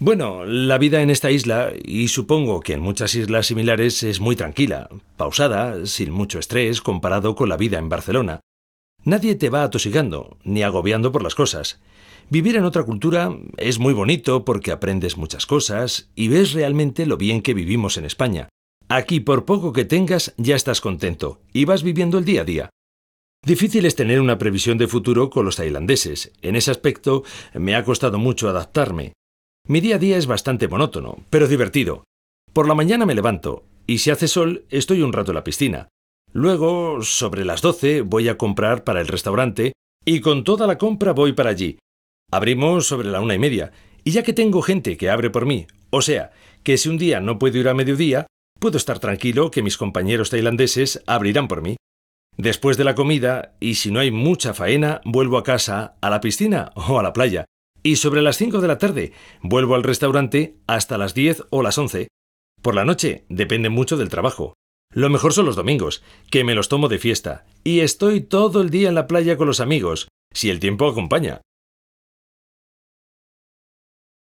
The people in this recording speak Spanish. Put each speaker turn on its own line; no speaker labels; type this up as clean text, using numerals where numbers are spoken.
Bueno, la vida en esta isla, y supongo que en muchas islas similares, es muy tranquila, pausada, sin mucho estrés comparado con la vida en Barcelona. Nadie te va atosigando, ni agobiando por las cosas. Vivir en otra cultura es muy bonito porque aprendes muchas cosas y ves realmente lo bien que vivimos en España. Aquí, por poco que tengas, ya estás contento y vas viviendo el día a día. Difícil es tener una previsión de futuro con los tailandeses. En ese aspecto me ha costado mucho adaptarme. Mi día a día es bastante monótono, pero divertido. Por la mañana me levanto, y si hace sol, estoy un rato en la piscina. Luego, sobre las 12, voy a comprar para el restaurante, y con toda la compra voy para allí. Abrimos sobre la 1:30, y ya que tengo gente que abre por mí, o sea, que si un día no puedo ir a mediodía, puedo estar tranquilo que mis compañeros tailandeses abrirán por mí. Después de la comida, y si no hay mucha faena, vuelvo a casa, a la piscina o a la playa. Y sobre las 5 de la tarde, vuelvo al restaurante hasta las 10 o las 11. Por la noche, depende mucho del trabajo. Lo mejor son los domingos, que me los tomo de fiesta. Y estoy todo el día en la playa con los amigos, si el tiempo acompaña.